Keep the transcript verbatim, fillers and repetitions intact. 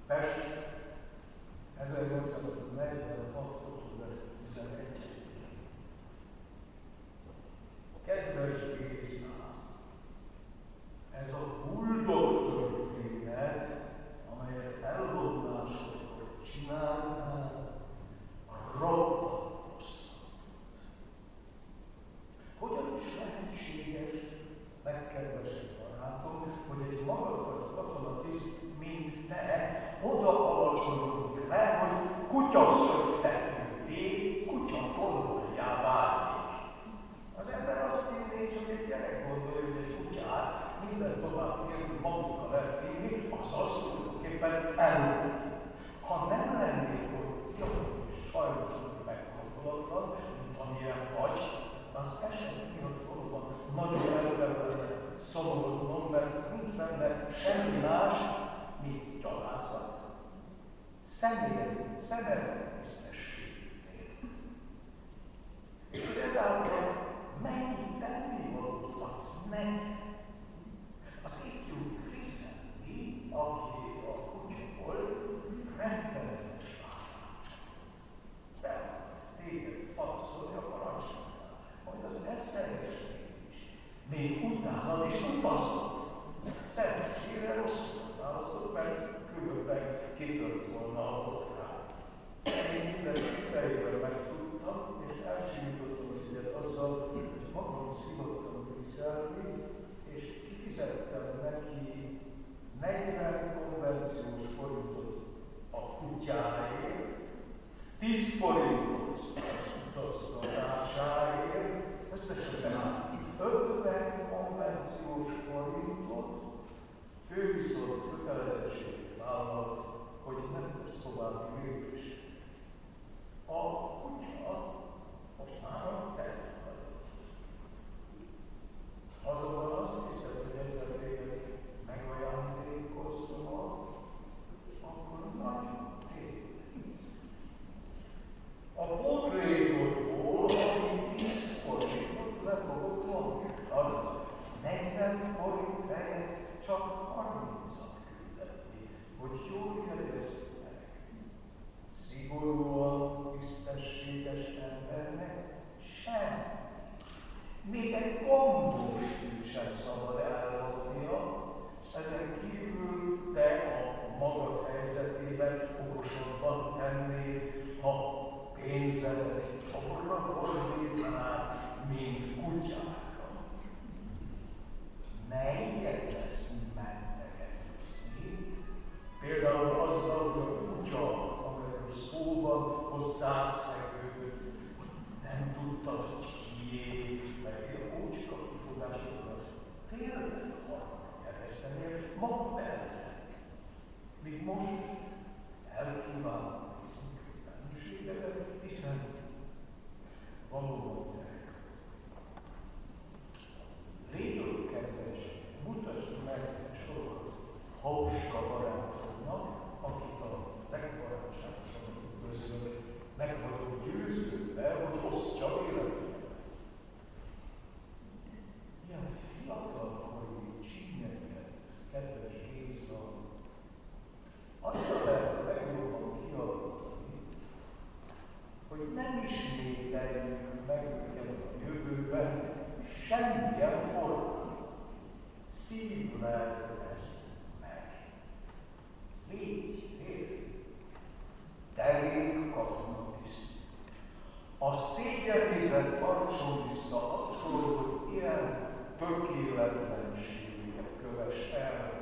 Pest, ezernyolcszáznegyvenhat. október tizenegyedikén. Kedves Géza, ez a buldog történet, amelyet eldoblásokkor csináltál, roppant bosszant. Hogyan is lehetséges, legkedvesebb barátom, hogy egy magadfajta katonatiszt, mint te, oda alacsonyodik le, hogy kutyaszöktetővé, kutyatolvajjá válik. Az ember azt hinné, csak egy gyerek gondolja, hogy egy kutyát minden tovább nélkül magunkkal lehet vinni, azaz tulajdonképpen elmondani. Ha nem lennél olyan fiatal és sajnos meggondolatlan, mint amilyen vagy, az eset miatt valóban nagyon el kellene szomorodnom, mert nincs benne semmi más, mint gyalázat, személy, szemelmi tisztességnél. És hogy ezáltal mennyi tennivalót adsz meg? Az ifjú Kriszenni, aki a kutya volt, rettenetes vállásra. Felmondott téged panaszolni a parancsnoknál, majd az ezredesnél is. Még utánad is utazott. Szerencsére rosszat választott, mert különben kitört volna a botrán. Én mindezt idejében megtudtam, és elsimítottam az ügyet azzal, hogy magam szívottam Grisellit, és kifizettem neki negyven konvenciós forintot a kutyáért, tíz forintot az utazgatásáért, összesen ötven konvenciós forintot, ő viszont kötelezettséget vállalt, hogy nem tesz további lépést. A kutya most már a területet. Azonban azt hiszed, hogy ezzel téged megajándékozom, akkor nagyon tévedsz. A pótlékodból, ami tíz forintot le fogok mondani, azaz negyven forint helyett csak harmincat küldetni, hogy jól jegyezd meg. Szigorúan tisztességes embernek semmi. Még egy gombóst sem szabad ellopnia, és ezen kívül te a magad helyzetében okosabban tennéd, ha pénzedet arra fordítanád, mint kutyákra. Ne igyekezz mentegetni, például azzal, hogy a kutya, amelyről szó van, hozzád szegődött, hogy nem tudtad, hogy kié, mert ilyen ócska kifogásokat tényleg arra kereszenél magad ellen. Míg most elkívánom nézni könyvelműségedet, hiszen valóban gyerek. Légy olyan kedves, mutasd meg sokat Hauska barátodnak, akit a legbarátságosabb üdvözlök, meg vagyok győződve, hogy osztja véleményemet. Ilyen fiatalkori csínyeket, kedves Géza, azt lehet a legjobban kialakítani, hogy nem ismételjük meg őket a jövőben semmilyen formán. Szívlel ezt meg. Légy férfi, derék katonatiszt. A szégyenvizet tartson vissza attól, hogy ilyen tökéletlenségeket kövess el,